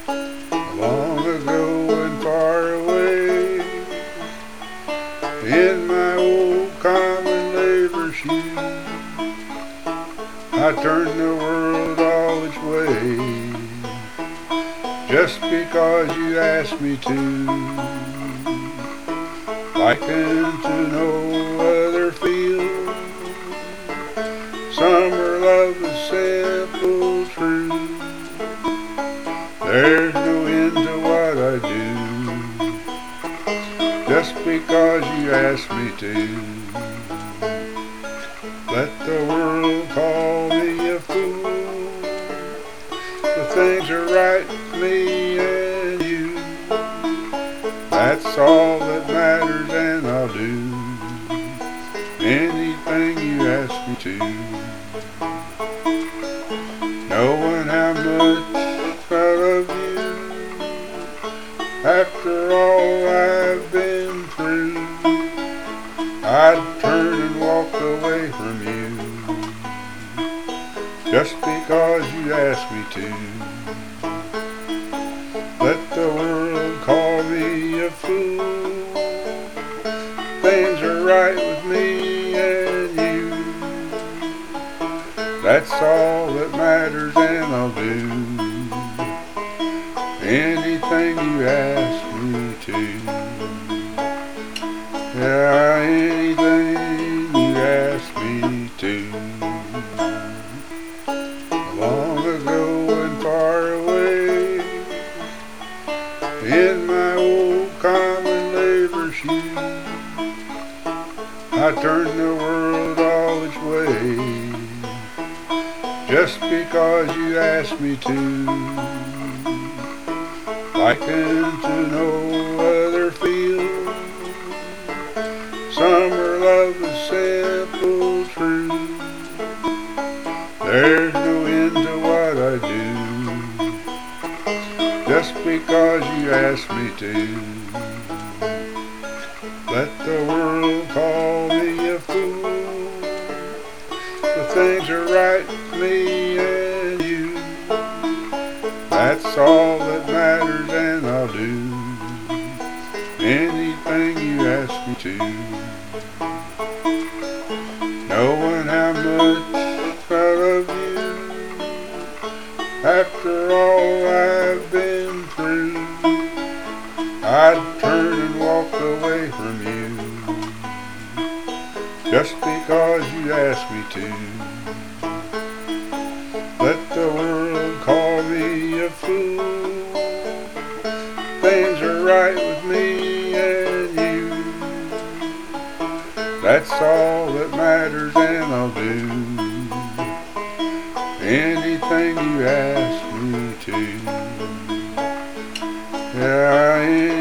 Long ago and far away, in my old common labor shoes, I turned the world all its way, just because you asked me to. Likened to no other field, summer love is simple true. There's no end to what I do, just because you asked me to. Let the world call me a fool, the things are right with me and you. That's all that matters, and I'll do anything you ask me to. Knowing how much I love you, after all I've been through, I'd turn and walk away from you, just because you asked me to. Let the world call me a fool, things are right with me and you. That's all that matters, and I'll do anything you ask me to. Yeah, anything you ask me to. Long ago and far away, in my old common labor shoes, I turned the world all its way, just because you asked me to. Likened to no other field, summer love is simple true. There's no end to what I do, just because you asked me to. Let the world call me a fool, the things are right with me and you. That's all that matters, and I'll do anything you ask me to. Knowing how much I love you, after all I've been through, I'd turn and walk away from you, just because you asked me to. Let the world call me a fool, things are right with me and you. That's all that matters, and I'll do anything you ask me to. Yeah,